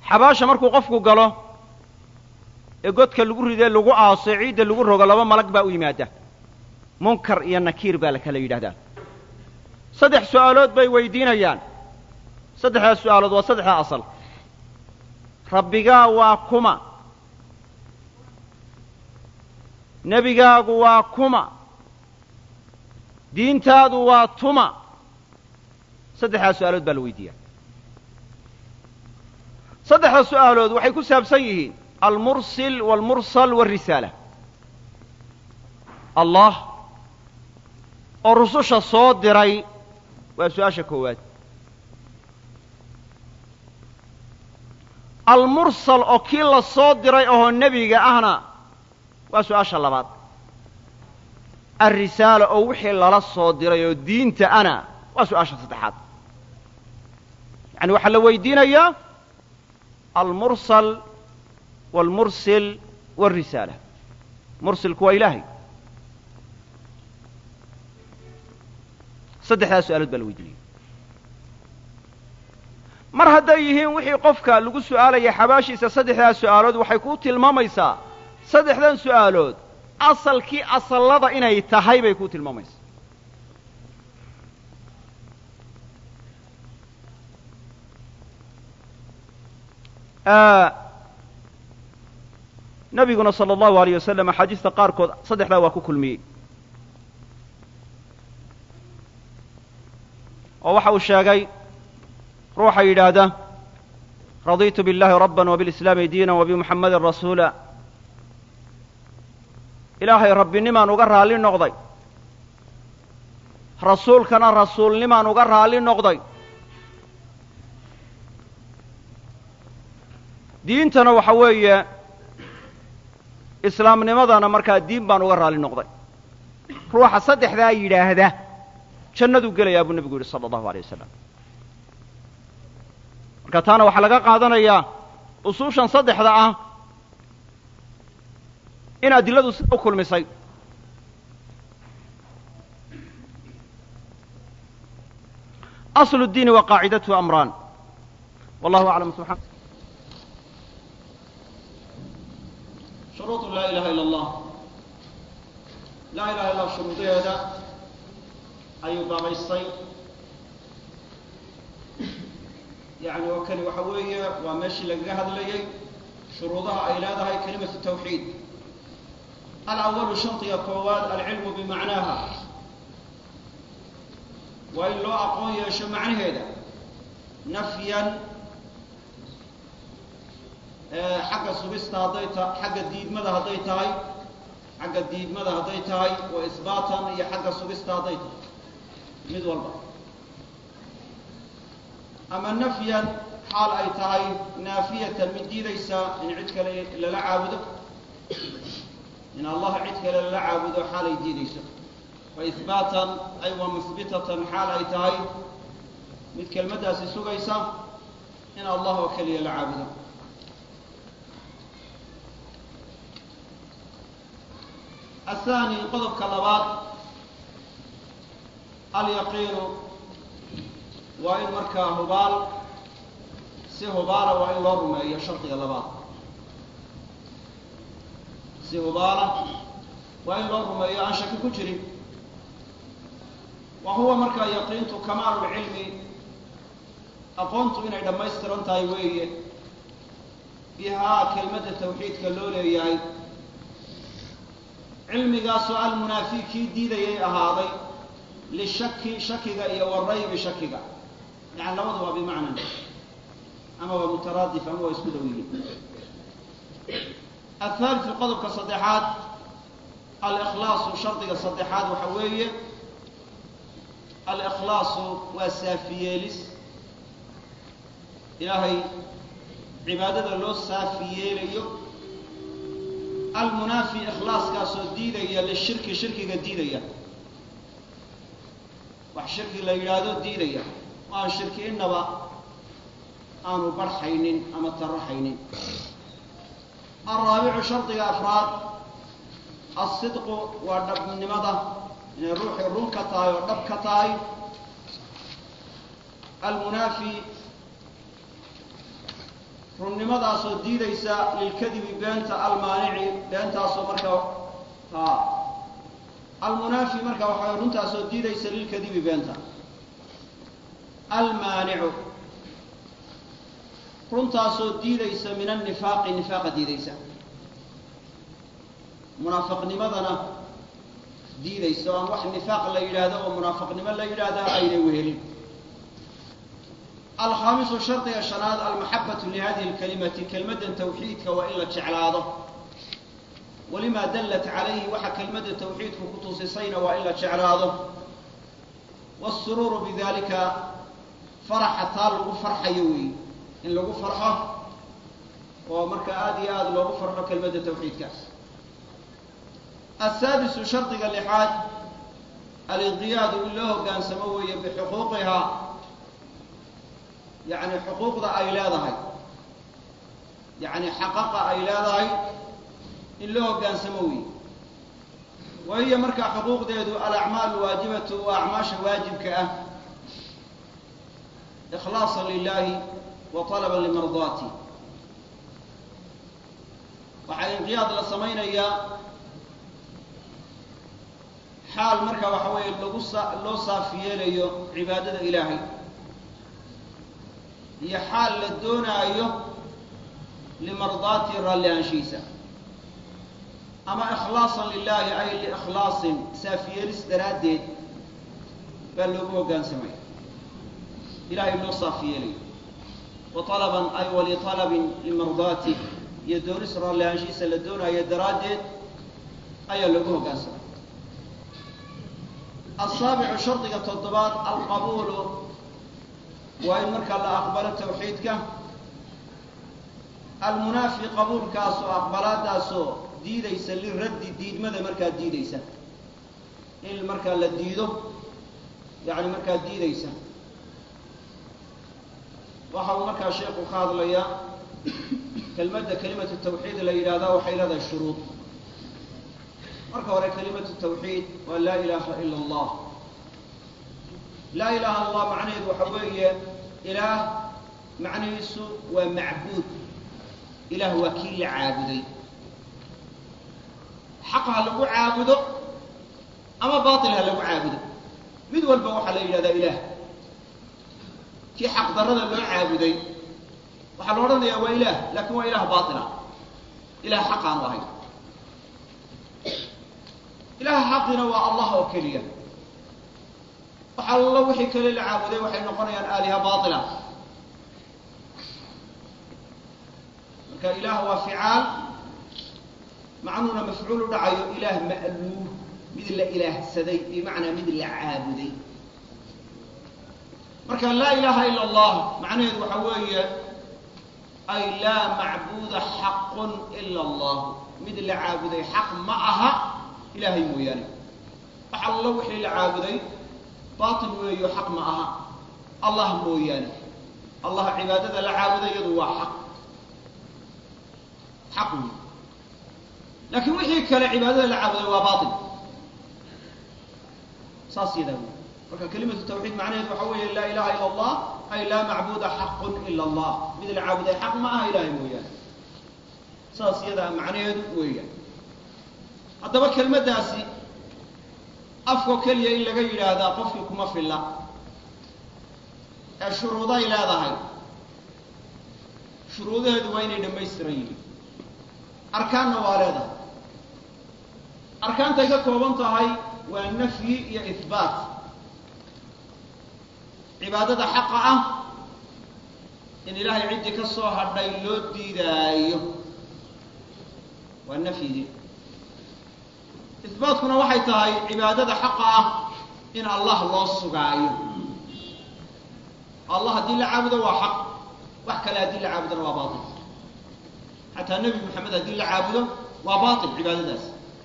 xabaasha markuu qofku galo ee godka lagu ridee lagu aaso ciidda lagu rogo laba malag baa u yimaada munkar iyo nakiir baa la kala yidhahdaa saddex su'aalood bay weydiinayaan saddexdaas su'aalood waa saddexda asal rabbigaa waa kuma nebigaagu waa kuma diintaadu waa tuma saddexdaas su'aalood baa la weydiiyaa saddexda su'aalood waxay ku saabsan yihiin almursil waalmursal waalrisaala allah oo rususha soo diray waa su-aasha koowaad almursal oo kii la soo diray oo nebiga ahna waa su-aasha labaad alrisaala oo wixii lala soo diray oo diinta ana waa su-aasha saddexaad yacani waxaa la weydiinayaa almursal waalmursil waalrisaala mursilku waa ilaahay saddexdaas su-aalood baa la weydiinaya mar hadday yihiin wixii qofka lagu su'aalaya xabaashiisa saddexdaas su'aalood waxay ku tilmaamaysaa saddexdan su'aalood asalkii asallada inay tahay bay ku tilmaamaysaa nabiguna salى اllahu alayh wasalam axaadiista qaarkood saddexdaa waa ku kulmiyey oo waxa uu sheegay ruuxa yidhaahda raditu biاllahi rabba وباlislaami diina وبmuxammadin rasuula ilaahay rabbinimaan uga raalli noqday rasuulkana rasuulnimaan uga raalli noqday diintana waxa weeye islaamnimadana markaa diin baan uga raalli noqday ruuxa saddexdaa yidhaahda jannaduu gelayaa buu nebigu yidhi salى اllahu alيyه wasalam marka taana waxaa laga qaadanayaa usuushan saddexda ah in adiladu sida u kulmisay aslu الdiini wa qaacidatuhu amraan wallahu aclam subxana shuruuط laa ilaha ila اllah laa ilaha illa shuruudaheeda ayuu baabaystay yani oo kani waxa weeye waa meeshii lagaga hadlayey shuruudaha ay leedahay kelimatu tawxiid alawalu shardiga koowaad alcilmu bimacnaaha waa in loo aqoon yeesho macnaheeda nafyan xagga sugista hadday xagga diidmada hadday tahay xagga diidmada hadday tahay wa isbaatan iyo xagga sugista hadday tahay mid walba ama nafyan xaal ay tahay naafiyatan mid diidaysa in cid kale lala caabudo in allah cid kale lala caabudo xaal ay diidayso wa ihbaatan ay wa muhbitatan xaal ay tahay mid kelmaddaasi sugaysa in allah oo keliya la caabudo aلثaanي qodobka labaad alyaqiinu waa in markaa hubaal si hubaala waa in loo rumeeyo shardiga labaad si hubaala waa in loo rumeeyo aan shaki ku jirin wa huwa markaa yaqiintu kamaalu lcilmi aqoontu inay dhammaystiran tahay weeye bihaa kelmadda tawxiidka loo leeyahay cilmigaasoo almunaafi kii diidayay ahaaday lishaki shakiga iyo waraybi shakiga yani labadu waa bimacnan ama waa mutaraadif ama waa isku dhow yihiin aلثaaliثu qodobka saddexaad alikhlaasu shardiga saddexaad waxa weeye alikhlaasu waa saafiyeelis ilaahay cibaadada loo saafi yeelayo almunaafi ikhlaaskaasoo diidaya lishirki shirkiga diidaya wax shirki la yidhaahdo diidaya aan shirki inaba aanu barxaynin ama taraxaynin alraabicu shardiga afraad aلsidqu waa dhabnimada inay ruuxii run ka tahay oo dhab ka tahay runnimadaasoo diidaysa lilkadibi beenta almaanici beentaasoo markaa almunaafi marka waxaa runtaasoo diidaysa lilkadibi beenta almaanicu runtaasoo diidaysa min annifaaqi nifaaqa diidaysa munaafiqnimadana diidaysa oo aan wax nifaaq la yidhaahdo oo munaafiqnimo la yidhaahdaa aynay wehelin alkhaamisu shardiga shanaad almaxabatu lihadihi lkalimati kelmaddan tawxiidka waa in la jeclaado walimaa dallat calayhi waxa kelmadda tawxiidku ku tusisayna waa in la jeclaado waasuruuru bidalika faraxa taa lagu farxayo weeye in lagu farxo oo marka aada iyo aada loogu farxo kelmadda tawxiidkaas asaadisu shardiga lixaad alinqiyaadu in loo hoggaansamo weeye bixuquuqihaa yacni xuquuqda ay leedahay yacni xaqaqa ay leedahay in loo hoggaansamo weeye wa hiya markaa xuquuqdeedu alacmaal waajibatu waa acmaasha waajibka ah ikhlaasan lilahi wa talaban limardaati waxaa inqiyaad la samaynayaa xaal marka waxa weeye loo saafi yeelayo cibaadada ilaahay iyo xaal la doonaayo limardaati raalli ahaanshihiisa ama ikhlaasan lilahi ay liikhlaasin saafiyeelis daraaddeed baa loogu hoggaansamaya ilahay loo saafi yeelayo wa talaban ay walitalabin limardaati iyo doonis raalli ahaanshihiisa la doonaayo daraaddeed ayaa loogu hoggaansamaya asaabicu shardiga toddobaad alqabuulu waa in markaa la aqbalo tawxiidka almunaafi qabuulkaasoo aqbalaadaasoo diidaysa liraddi diidmada markaa diidaysa in markaa la diido yacni markaa diidaysa waxa uu markaa sheekhu ka hadlayaa kelmadda kelimatu tawxiid la yidhaahdaa waxay leedahay shuruud marka hore kelimatu tawxiid waa laa ilaaha ila allah laa ilaha illa allah macnaheedu waxa weeye ilaah macnihiisu waa macbuud ilaah waa kii la caabuday xaq ha lagu caabudo ama baatil ha lagu caabudo mid walba waxaa la yidhahdaa ilaah kii xaq darrada loo caabuday waxaa la odhanayaa waa ilaah laakin waa ilaah baatila ilaah xaq aanu ahayn ilaah xaqina waa allah oo keliya waxa alla wixii kale la caabuday waxay noqonayaan aaliha baatila marka ilaah waa ficaal macnuuna mafcuul u dhacayo ilaah ma'luuh mid la ilaahsaday bimacnaa mid la caabuday marka laa ilaha ila allah macnaheedu waxa weeye ay laa macbuuda xaqun ila allah mid la caabuday xaq ma aha ilahay mooyaane wax allo wixii la caabuday baatil weeyo xaq ma aha allah mooyaane allah cibaadada la caabuday iyadu waa xaq wey laakiin wixii kale cibaadada la caabuday waa baatil saas yadaa wey marka kelimatu tawxiid macnaheedu waxa weeye laa ilaha ila allah ay laa macbuuda xaqun ila allah mid la caabuday xaq ma aha ilahay mooyaane saas yadaa macnaheedu weeyaan haddaba kelmaddaasi afko keliya in laga yidhaahdaa qofkii kuma filla ee shuruuday leedahay shuruudaheedu waa inay dhammaystiran yihiin arkaanna waa leedahay arkaantay ka kooban tahay waa nafyi iyo ihbaat cibaadada xaqa ah in ilaahay ciddii ka soo hadhay loo diidaayo waa nafyigii ihbaatkuna waxay tahay cibaadada xaqa ah in allah loo sugaayo allah haddii la caabudo waa xaq wax kale haddii la caabudona waa baatil xataa nebi moxamed haddii la caabudo waa baatil cibaadadaas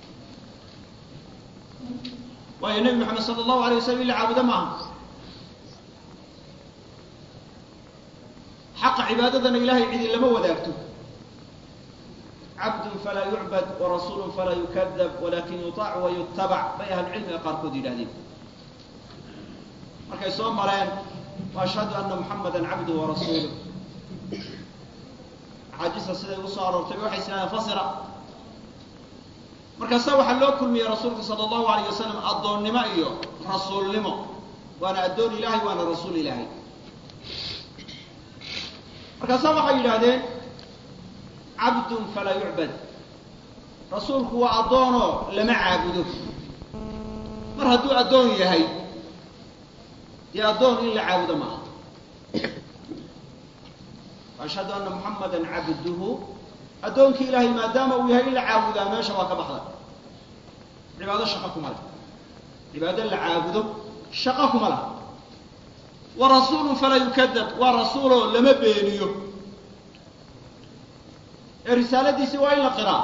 waayo nebi moxamed sala allahu alay wasalam in la caabudo maaha xaqa cibaadadana ilahay cidi lama wadaagto cabd falaa yucbad warasuul falaa yukadab walakin yutaac wayutabac bay ahlucilmiga qaarkood yidhahdeen markay soo mareen waashhadu ana muxamada cabduhu warasuuluh axaadiista siday u soo aroortay waxay isnaadeen fasira markaasaa waxaa loo kulmiyey rasuulka sala allahu alayh wasalam addoonnimo iyo rasuulnimo waana addoon ilaahay waana rasuul ilaahay markaasaa waxay yidhaahdeen cabdun falaa yucbad rasuulku waa addoonoo lama caabudo mar hadduu addoon yahay dee addoon in la caabudo maaha ashhadu anna muxamadan cabduhu addoonkii ilaahay maadaama uu yahay in la caabudaa meesha waa ka baxda cibaado shaqo kuma leh cibaado la caabudo shaqo kuma laha wa rasuulun falaa yukadab waa rasuuloo lama beeniyo ee risaaladiisii waa in la qiraa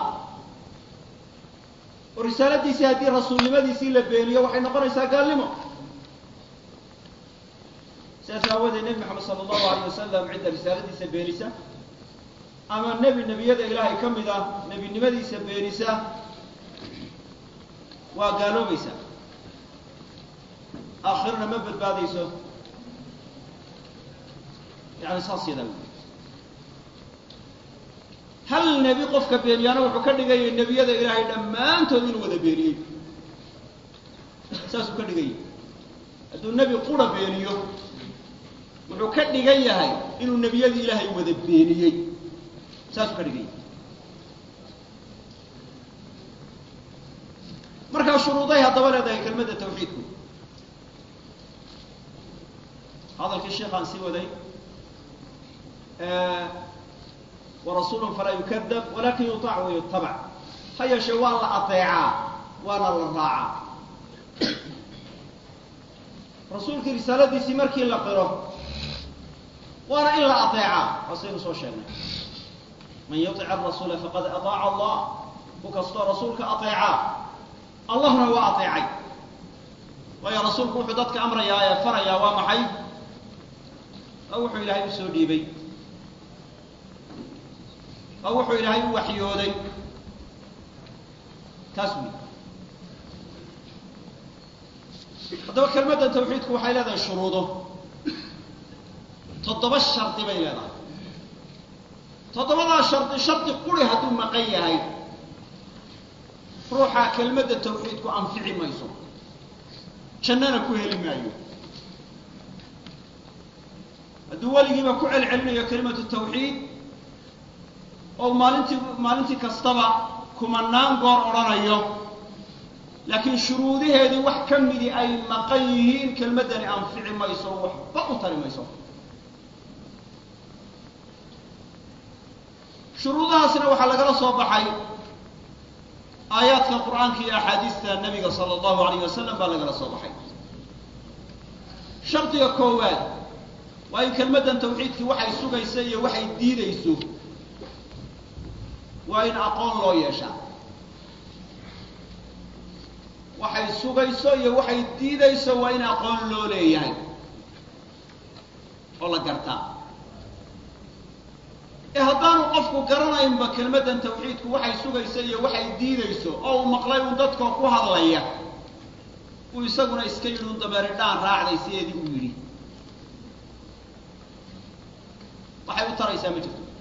oo risaaladiisii haddii rasuulnimadiisii la beeniyo waxay noqonaysaa gaalnimo sidaas aawadeed nebi maxamed sala allahu alayh wasalam cidda risaaladiisa beenisa ama nebiyada ilaahay ka mid ah nebinimadiisa beenisa waa gaaloobaysa aakhirna ma badbaadayso yani saas yadaa wey hal nebi qofka beeniyaana wuxuu ka dhigaya nebiyada ilaahay dhammaantood inuu wada beeniyey saasuu ka dhigaya hadduu nebi qura beeniyo wuxuu ka dhigan yahay inuu nebiyadii ilaahay wada beeniyey saasuu ka dhigaya markaa shuruuday haddaba leedahay kelmadda tawxiidku hadalkii sheekhaan sii waday warasuulun falaa yukadab walakin yutaac wayutabac ha yeeshee waa la ateecaa waana la raacaa rasuulkii risaaladiisii markii la qiro waana in la ateecaa waasaynu soo sheegnay man yutic arasuula faqad ataaca allah ku kastoo rasuulka ateecaa allahna waa ateecay waayo rasuulku wuxuu dadka amrayaa ee farayaa waa maxay oo wuxuu ilaahay u soo dhiibay oo wuxuu ilaahay u waxyooday taas wey haddaba kelmadda tawxiidku waxay leedahay shuruudo 7 shardi bay leedahay 7daa shardi quri hadduu maqan yahay ruuxa kelmadda tawxiidku anfici mayso jannana ku heli maayo hadduu weligiiba ku celcelinayo kelimatu tawxiid oo maalintii kastaba kumanaan goor odhanayo laakiin shuruudaheedii wax ka midii ay maqan yihiin kelmaddani anfici mayso waxba u tari mayso shuruudahaasina waxaa lagala soo baxay aayaadka qur'aanka iyo axaadiista nabiga sala allahu alayh wasalam baa lagala soo baxay shardiga koowaad waa in kelmaddan tawxiidkii waxay sugayso iyo waxay diidayso waa in aqoon loo yeeshaa waxay sugayso iyo waxay diidayso waa in aqoon loo leeyahay oo la gartaa ee haddaanu qofku garanaynba kelmaddan tawxiidku waxay sugayso iyo waxay diidayso oo uu maqlay un dadkoo ku hadlaya uu isaguna iska yidhi un dameeridhaan raacday sideedii uu yidhi waxay u taraysaa ma jirto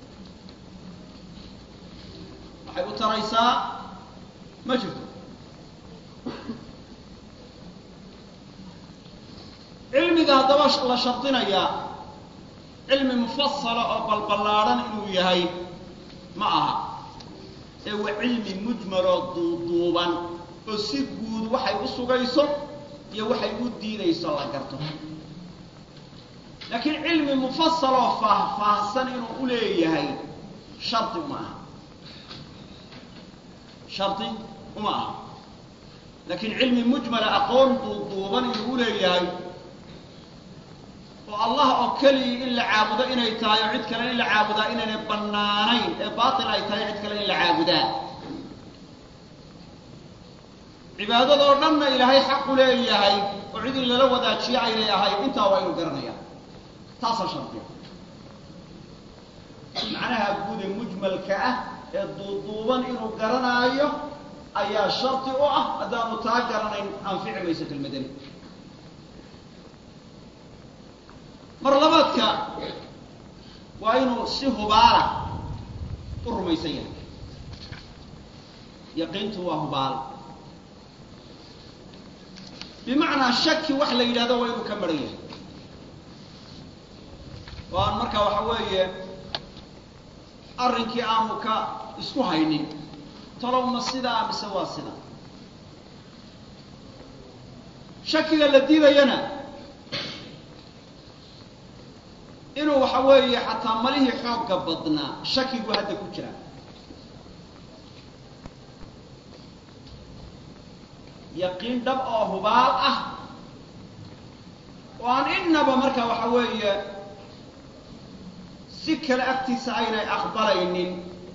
waxay u taraysaa ma jirto cilmiga haddaba la shardinayaa cilmi mufasala oo balballaadhan inuu yahay ma aha ee waa cilmi mujmaloo duuduuban oo si guud waxay u sugayso iyo waxay u diidayso la garto laakiin cilmi mufasal oo faahfaahsan inuu u leeyahay shardi uma aha shardi uma aha laakiin cilmi mujmala aqoon duuduuban inuu u leeyahay oo allah oo keliya in la caabudo inay tahay oo cid kale in la caabudaa inaynay bannaanayn ee baatil ay tahay cid kale in la caabudaa cibaadadoo dhanna ilaahay xaq u leeyahay oo cid in lala wadaajiyo aynay ahay intaa waa inuu garanaya taasaa shardiga macnaha guud ee mujmalka ah ee duuduuban inuu garanaayo ayaa shardi u ah haddaanu taa garanayn anfici mayso kelmadani mar labaadka waa inuu si hubaala rumaysan yahay yaqiintu waa hubaal bimacnaa shaki wax la yidhahdo waa inuu ka maran yahay oo aan markaa waxa weeye arrinkii aanu ka isku haynin talow ma sidaa mise waa sida shakiga la diidayana inuu waxa weeye xataa malihii xoogga badnaa shakigu hadda ku jira yaqiin dhab oo hubaal ah oo aan innaba marka waxa weeye si kale agtiisa aynay aqbalaynin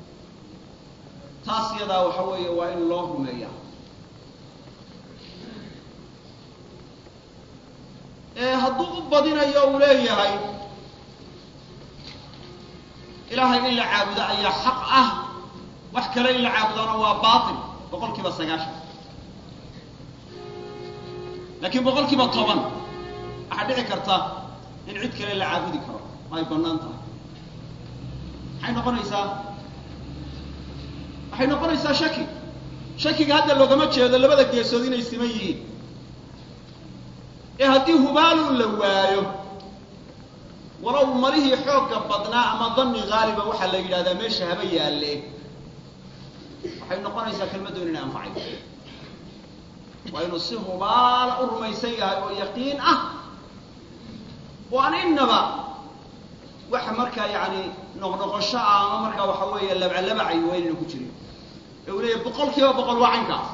taas yadaa waxa weeye waa in loo rumeeyaa hadduu u badinayo uu leeyahay ilaahay in la caabudo ayaa xaq ah wax kale in la caabudana waa baatil 9%. laakiin 10% waxaa dhici karta in cid kale la caabudi karo ay bannaan tahay waxay noqonaysaa shakiga hadda loogama jeedo labada geesood inay siman yihiin haddii hubaalun la waayo walow malihii xoogga badnaa ama danni haaliba waxaa la yidhahdaa meesha haba yaalle waxay noqonaysaa kelmaddu inay anfacay waa inuu si hubaala u rumaysan yahay oo yaqiin ah oo aan innaba wax markaa yacni noqnoqosho ah ama markaa waxa weeye labcalabacay waa inayna ku jirin ee uu leeyahay 100% waa caynkaas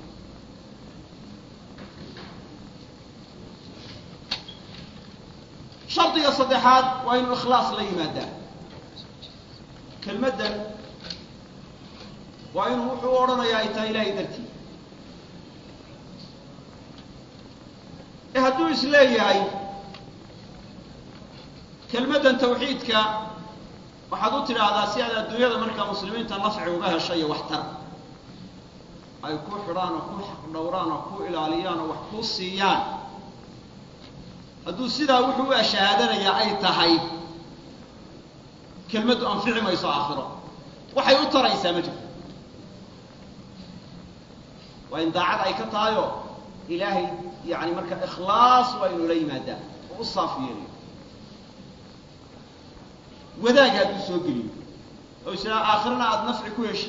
shardiga saddexaad waa inuu ikhlaas la yimaadaa kelmaddan waa inuu wuxuu odhanayaa ay tahay ilaahay dartii hadduu is leeyahay kelmaddan tawxiidka waxaad u tidhaahdaa si aad adduunyada markaa muslimiinta nafci uga hesho iyo waxtar ay ku xidhaan oo ku xaq dhowraan oo ku ilaaliyaan oo wax ku siiyaan hadduu sidaa wuxuu u ashahaadanayaa ay tahay kelmaddu anfici mayso aakhiro waxay u taraysaa ma jirto waa in daacad ay ka tahayoo ilaahay yani marka ikhlaas waa inuu la yimaadaa oo u saaf yeelayo wadaag hadduu soo geliyo oo isla aakhirana aada nafci ku heshay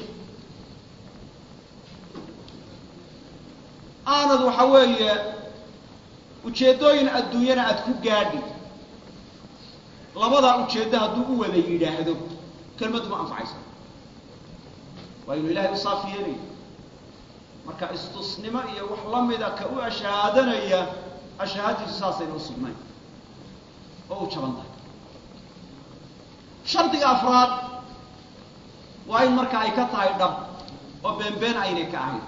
aanad waxa weeye ujeeddooyin adduunyana aada ku gaadhi labadaa ujeeddo hadduu u wada yidhaahdo kelmaddu ma anfacayso waa inuu ilaahay u saaf yeelayo marka istusnimo iyo wax la mida ka u ashahaadanaya ashahaadiisu saasayna u sugnayn oo u jaban tahay shardiga afraad waa in marka ay ka tahay dhab oo beenbeen aynay ka ahayn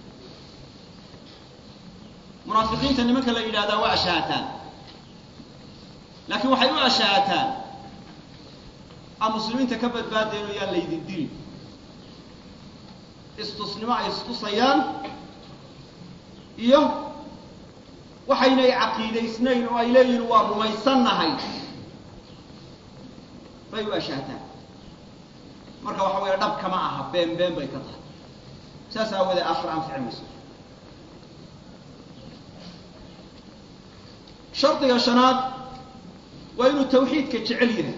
munaafiqiinta nimanka la yidhahdaa waa ashahaataan laakiin waxay u ashahaataan aan muslimiinta ka badbaadeen oo yaan laydin dili istusnimo ay istusayaan iyo waxaynay caqiidaysnayn oo ay leeyihiin waa rumaysannahay bay u ashahaataan marka waxa weeye dhab kama aha been bay ka tahay saas aawadee aakhir anfici mayso shardiga shanaad waa inuu tawxiidka jecel yahay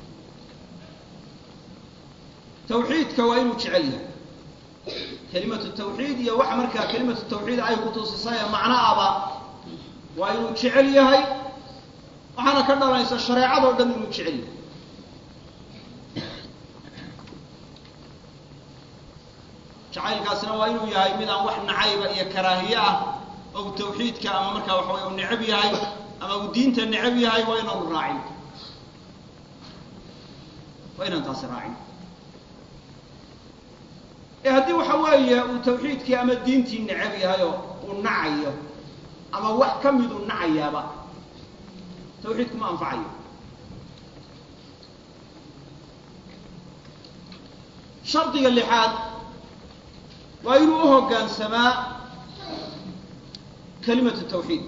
tawxiidka waa inuu jecel yahay kelimatu tawxiid iyo waxa markaa kelimatu tawxiid ay ku tusisay macno aba waa inuu jecel yahay waxaana ka dhalanaysa shareecadoo dhan inuu jecel yahay jacaylkaasna waa inuu yahay mid aan wax nacayba iyo karaahiye ah oo tawxiidka ama markaa waxa way uu necab yahay ama uu diinta necab yahay waa inaanu raacin waa inaan taasi raacin haddii waxa weeye uu tawxiidkii ama diintii necab yahayoo uu nacayo ama wax ka miduu nacayaaba tawxiidku ma anfacayo shardiga lixaad waa inuu u hoggaansamaa kelimatu tawxiid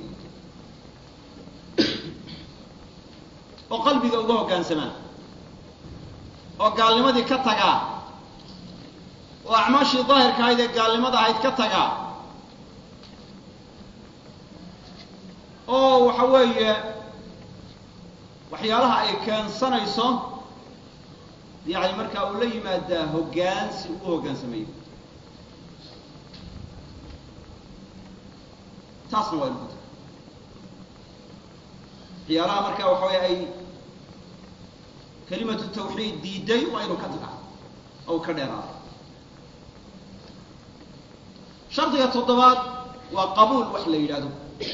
oo qalbiga uga hoggaansamaa oo gaalnimadii ka tagaa oo acmaashii daahirka ahayd ee gaalnimada ahayd ka tagaa oo waxa weeye waxyaalaha ay keensanayso yani markaa uu la yimaadaa hoggaansi u hoggaansameeyo taasna waa inu waxyaalaha markaa waxa weye ay kalimatu tawxiid diiday waa inuu ka tagaa oo ka dheeraado shardiga toddobaad waa qabuul wax la yidhaahdo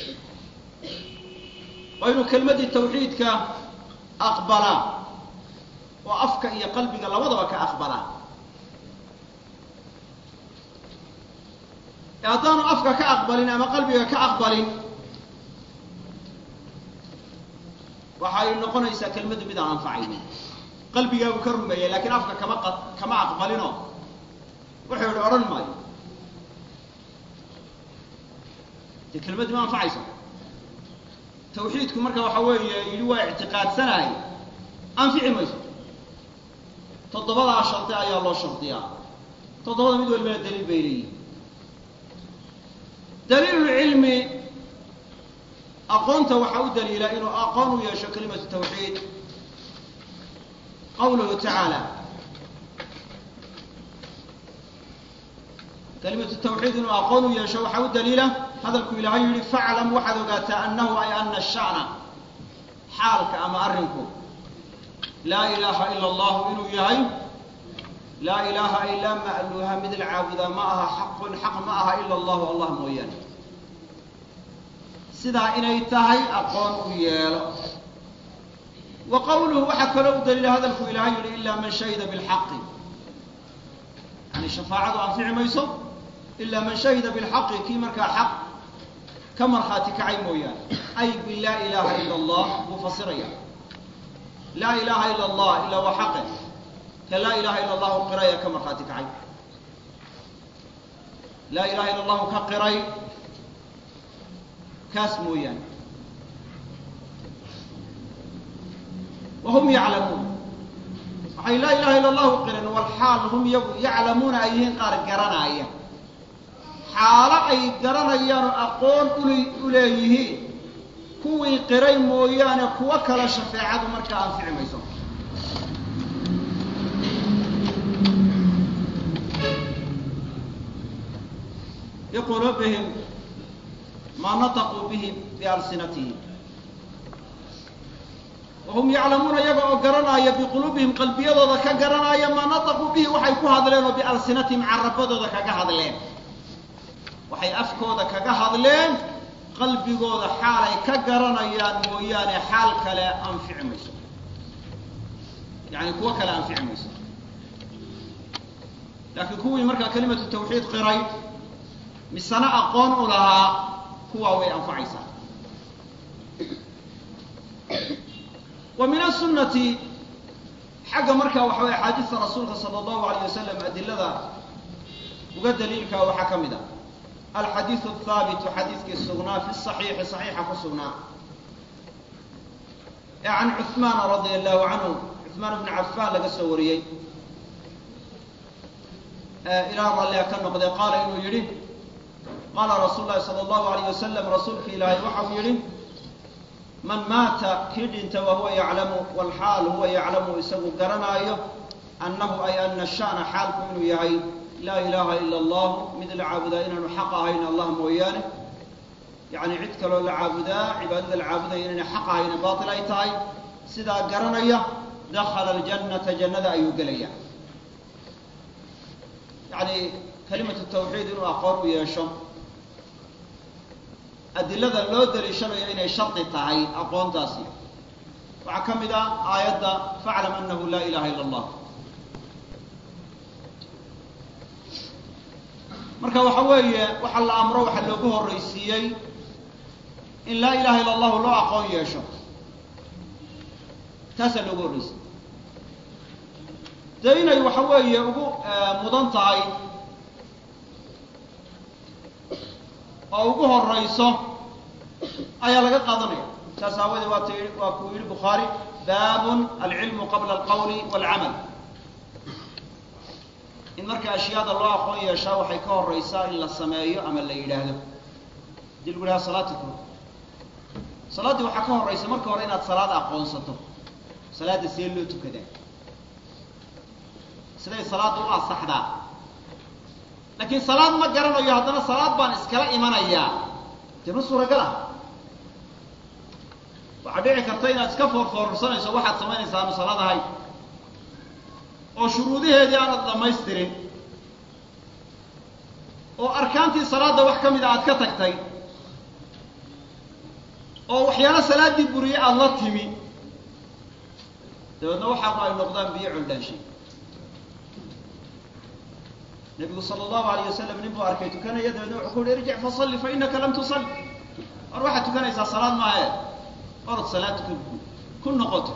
waa inuu kelmaddii tawxiidka aqbalaa oo afka iyo qalbiga labadaba ka aqbalaa haddaanu afka ka aqbalin ama qalbiga ka aqbalin waxay noqonaysaa kelmaddu mid aan anfacaynin qalbigaagu ka rumeeyay laakiin afka kama aqbalino wuxuu yidhi odhan maayo dee kelmaddi ma anfacayso tawxiidku marka waxa weeye yidhi waa ictiqaadsanahay anfici mayso toddobadaa shardi ayaa loo shardiyaa toddobada mid walbana daliil bay leeyihin daliilulcilmi aqoonta waxaa u daliila inuu aqoon u yeesho kalimatu tawxiid qawluhu tacaala kalimatu tawxiid inuu aqoon u yeesho waxaa u daliila hadalku ilaahay yidhi faclam waxaad ogaataa annahu ay ana sha'na xaalka ama arrinku laa ilaaha ila allahu inuu yahay laa ilaaha ilaa ma'luuha mid la caabudaa ma aha xaqun xaq ma aha ila allahu allah mooyaane sidaa inay tahay aqoon u yeelo wa qawluhu waxaa kaloo u daliila hadalku ilaahay yidhi ilaa man shahida bilxaqi yani shafaacadu anfici mayso ilaa man shahida bilxaqi kii markaa xaq ka markhaati kacay mooyaane ay bilaa ilaaha ila allah buu fasiraya laa ilaaha ila allah ilaa waa xaqe ka laa ilaha ila allahu qiraya ka markhaati kacay laa ilaha ila allahu ka qiray kaas mooyaane wahum yaclamuun waxay laa ilaha ila allahu qiran walxaal hum iyagu yaclamuuna ay yihiin qaar garanaaya xaalo ay garanayaanoo aqoon u leeyihiin kuwii qiray mooyaane kuwo kale shafeecadu markaa anfici mayso biquluubihim maa nataquu bihi bialsinatihim wahum yaclamuuna iyaga oo garanaya biquluubihim qalbiyadooda ka garanaya maa nataquu bihi waxay ku hadleen oo bialsinatihim carabadooda kaga hadleen waxay afkooda kaga hadleen qalbigooda xaalay ka garanayaan mooyaane xaal kale anfici mayso yani kuwo kale anfici mayso laakiin kuwii markaa kalimatu tawxiid qiray misana aqoon u lahaa kuwaa way anfacaysaa wa min asunati xagga markaa waxa way axaadiista rasuulka sala allahu alayh wasalam adilada uga daliilka waxaa ka mid a الحديث الثابت حديثك السغناء في الصحيح صحيح كسغناء عن عثمان رضي الله عنه عثمان بن عفان لقى سوريي إلى الله كان قد قال إنه يري قال رسول الله صلى الله عليه وسلم رسولك إلهي وحو يري من مات كدنت وهو يعلم والحال هو يعلم يسوي قرنايه أنه أي أن الشأن حالكم إنه يعي لا إله إلا الله مثل عابدا إننا حقها إن الله مويانه يعني عدك لو العابدا عبادة العابدا إننا حقها إن باطل أي تاي سيدا قرنية دخل الجنة جنة أي قليا يعني كلمة التوحيد إنه أقر يشم أدلة اللود لشنو إنه شرط تاي أقوان تاسي وعكمد آيات فاعلم أنه لا إله إلا الله marka waxa weeye waxa la amro waxa loogu horeysiiyay in laa ilaaha illa allah loo aqoon yeesho taasa loogu horeysiiyay daynay waxa weeye ugu mudan tahay oo ugu horeyso ayaa laga qaadanaya taas awada waa ku yiri Bukhari baabun al-ilmu qabla al-qawli wal-amal in marka ashyaada loo aqoon yeeshaa waxay ka horeysaa in la sameeyo ama la yidhaahdo hadii lagu yidhaha salaatukum salaaddii waxaa ka horeysa marka hore inaad salaad aqoonsato salaadda see loo tukadaa siday salaadda u asaxdaa laakiin salaad ma garanayo haddana salaad baan iskala imanayaa dee ma suuragal ah waxaa dhici karta inaad iska foorfoorsanayso waxaad samaynaysaa aanu salaad ahay oo shuruudaheedii aanad dhamaystirin oo arkaantii salaadda wax ka mida aad ka tagtay oo waxyaalo salaaddii buriye aada la timi dabeedna waxaaba ay noqdaan biyo culdhaanshay nabigu sala allahu alayh wasalam nin buu arkay tukanaya dabeedna wuxuu ku uhi irjic fasalli fa innaka lam tusalli war waxaad tukanaysaa salaad maahe orod salaadka ku noqoto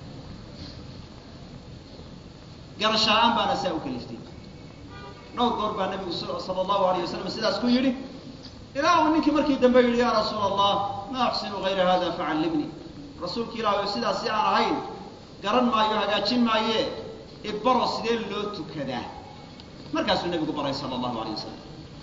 garasho la-aan baana saa u kaliftay dhowr goor baa nabigu sala allahu alayh wasalam sidaas ku yidhi ilaa uu ninkii markii dambe yidhi yaa rasuula allah ma axsinu gayra hada facallimnii rasuulka ilaahay sidaas si aan ahayn garan maayo hagaajin maaye ibaro sidee loo tukadaa markaasuu nabigu baray sala allahu alayh wasalam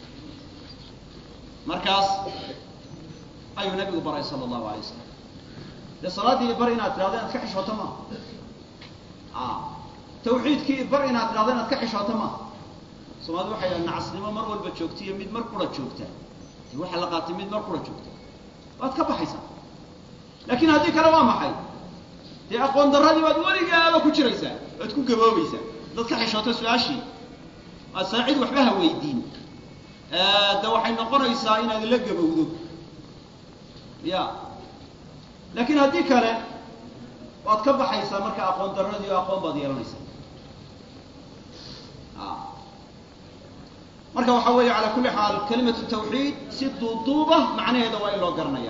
markaas ayuu nabigu baray sala allahu alayh wasalam dee salaaddii ibar inaad tidhahdo inaad ka xishooto maaha tawxiidkii ibar inaad tidhahdo inaad ka xishooto maaha soomaalida waxay dhaha nacasnimo mar walba joogta iyo mid mar qura joogta dee waxaa la qaatay mid mar qura joogta waad ka baxaysaa laakiin haddii kale waa maxay dee aqoon darradii baad weligaaba ku jiraysaa waad ku gaboobaysaa dad ka xishooto su-aashii aad saacid waxba ha weydiin de waxay noqonaysaa inaad la gabowdo ya laakiin haddii kale waad ka baxaysaa marka aqoon darradii oo aqoon baad yeelanaysaa marka waxa weeye calaa kulli xaal kalimatu tawxiid si duuduuba macnaheeda waa in loo garanaya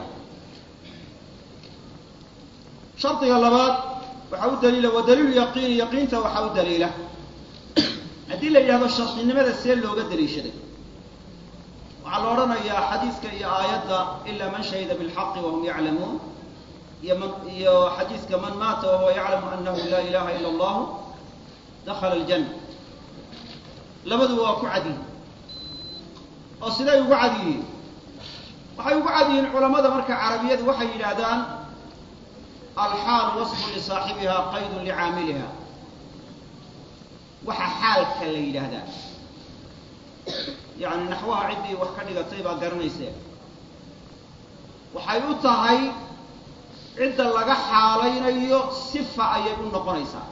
shardiga labaad waxaa u daliila wa daliilu yaqiini yaqiinta waxaa u daliila haddii la yidhahdo shardinimada see looga daliishaday waxaa la odhanayaa xadiiska iyo aayadda ilaa man shahida bilxaqi wahum yaclamuun iyo xadiiska man maata wahuwa yaclamu anahu laa ilaha ila allahu dakhala aljanna labaduba waa ku cad yihiin oo siday ugu cad yihiin waxay ugu cad yihiin culamada marka carabiyadu waxay yidhaahdaan alxaalu wasfu lisaaxibiha qaydun licaamiliha waxa xaalka la yidhaahdaa yani naxwaha ciddii wax ka dhigatay baa garanayse waxay u tahay cidda laga xaalaynayo sifa ayay u noqonaysaa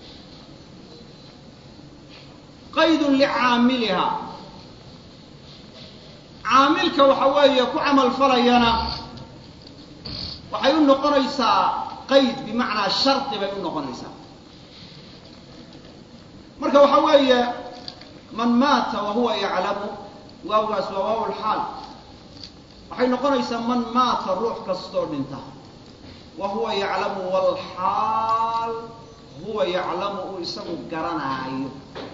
qaydun licaamiliha caamilka waxa weeye ku camal falayana waxay u noqonaysaa qayd bimacnaa shardi bay u noqonaysaa marka waxa weeye man maata wahuwa yaclamu waawgaas waa waaw lxaal waxay noqonaysaa man maata ruux kastoo dhinta wa huwa yaclamu walxaal huwa yaclamu uu isagu garanaayo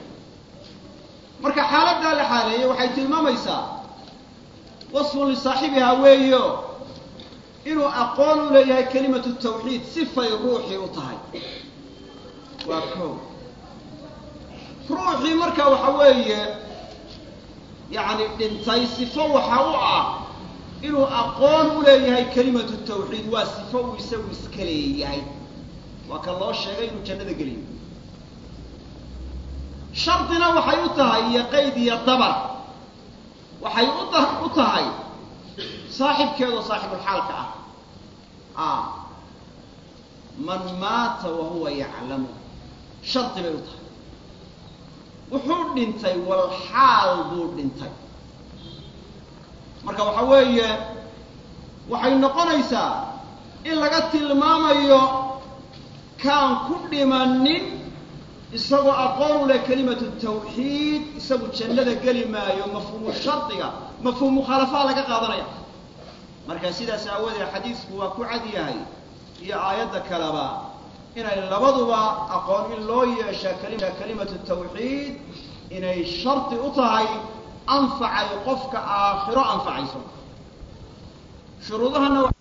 marka xaaladdaa la xaaleeyey waxay tilmaamaysaa wasfun lisaaxibihaa weeyo inuu aqoon u leeyahay kelimatu tawxiid sifay ruuxii u tahay waa koow ruuxii marka waxa weeye yani dhintay sifo waxa u ah inuu aqoon u leeyahay kelimatu tawxiid waa sifo uu isagu iska leeyahay waa ka loo sheegay inuu jannada geliyo shardina waxay u tahay iyo qayd iyo dabar waxay u tahay saaxibkeedoo saaxibulxaalka ah man maata wahuwa yaclamu shardi bay u tahay wuxuu dhintay walxaal buu dhintay marka waxa weeye waxay noqonaysaa in laga tilmaamayo kaan ku dhimanin isagoo aqoon u leh kelimatu tawxiid isagu jannada geli maayo mafhuumu shardiga mafhuum mukhaalafaa laga qaadanaya marka sidaas aawadeed xadiisku waa ku cad yahay iyo aayadda kaleba inay labaduba aqoon in loo yeeshaa kelimatu tawxiid inay shardi u tahay anfacay qofka aakhiro anfacayso shuruudahana